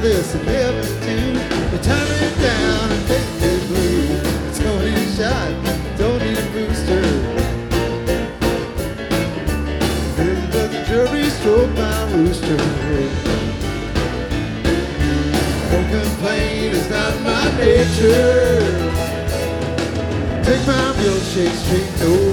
this and live to. They turn it down and take the blue. It's gonna need a shot, don't need a booster. Let the jury stroke my rooster. Don't complain, it's not my nature. Take my milkshake straight, no